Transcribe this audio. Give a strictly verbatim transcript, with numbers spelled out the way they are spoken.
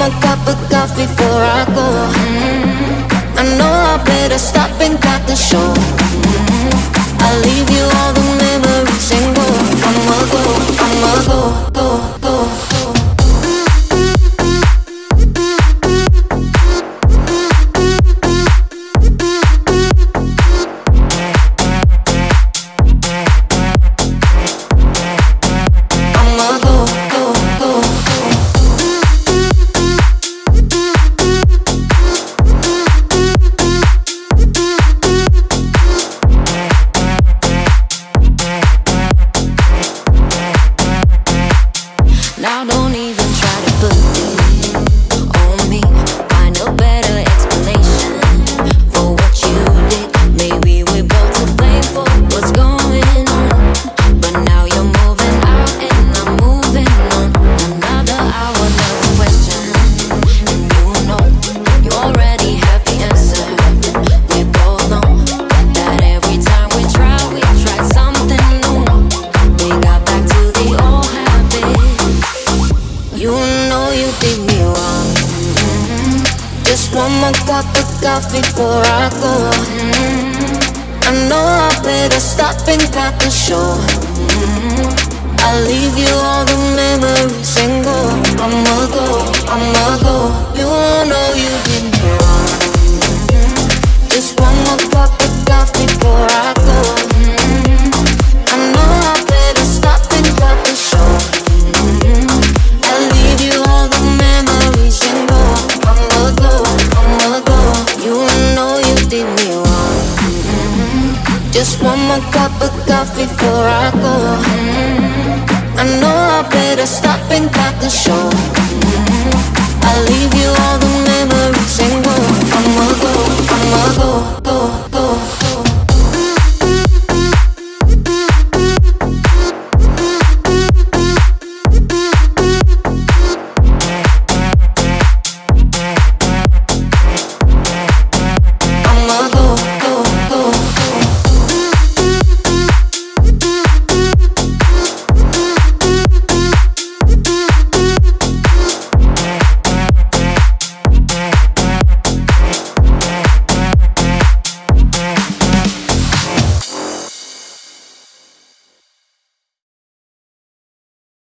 more cup of coffee before I go. Mm-hmm. I know I better stop and cut the show. Mm-hmm. I'll leave you all the memories and go. I'ma go, I'ma go, go, go, go. Before I go, mm-hmm. I know I better stop and cut the show. Mm-hmm. I'll leave you all the memories and go. I'ma go, I'ma go. You know you did me wrong. Mm-hmm. Just one more cup of coffee before I go. Mm-hmm. I know I better stop and cut the show. Mm-hmm. I'll leave you all the memories and go. I'ma go, I'ma go. You know you did me wrong. Mm-hmm. Just one more cup of coffee before I go. Mm-hmm. I know I better stop and cut the show. Mm-hmm. I'll leave you